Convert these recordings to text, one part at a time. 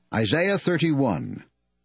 Isaiah 31.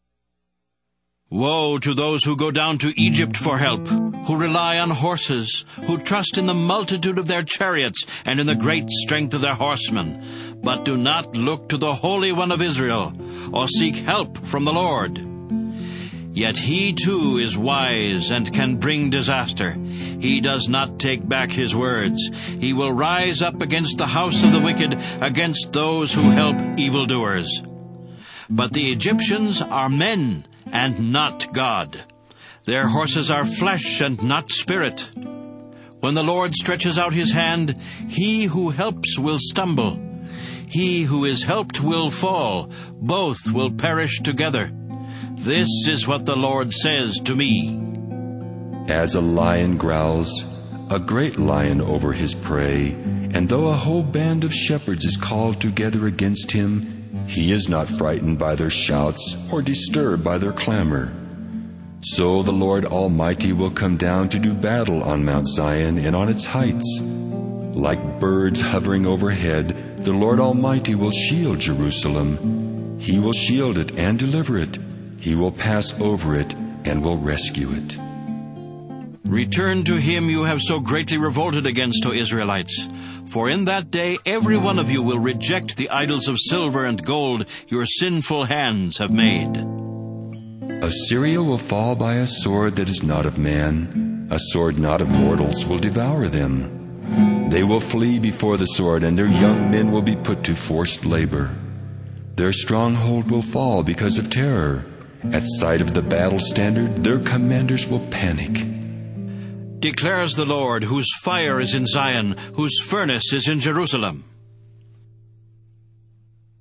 Woe to those who go down to Egypt for help, who rely on horses, who trust in the multitude of their chariots and in the great strength of their horsemen, but do not look to the Holy One of Israel, or seek help from the Lord. Yet he too is wise and can bring disaster. He does not take back his words. He will rise up against the house of the wicked, against those who help evildoers. But the Egyptians are men and not God. Their horses are flesh and not spirit. When the Lord stretches out his hand, he who helps will stumble. He who is helped will fall. Both will perish together. This is what the Lord says to me. As a lion growls, a great lion over his prey, and though a whole band of shepherds is called together against him, he is not frightened by their shouts or disturbed by their clamor. So the Lord Almighty will come down to do battle on Mount Zion and on its heights. Like birds hovering overhead, the Lord Almighty will shield Jerusalem. He will shield it and deliver it. He will pass over it and will rescue it. Return to him you have so greatly revolted against, O Israelites. For in that day every one of you will reject the idols of silver and gold your sinful hands have made. Assyria will fall by a sword that is not of man. A sword not of mortals will devour them. They will flee before the sword, and their young men will be put to forced labor. Their stronghold will fall because of terror. At sight of the battle standard, their commanders will panic. Declares the Lord, whose fire is in Zion, whose furnace is in Jerusalem.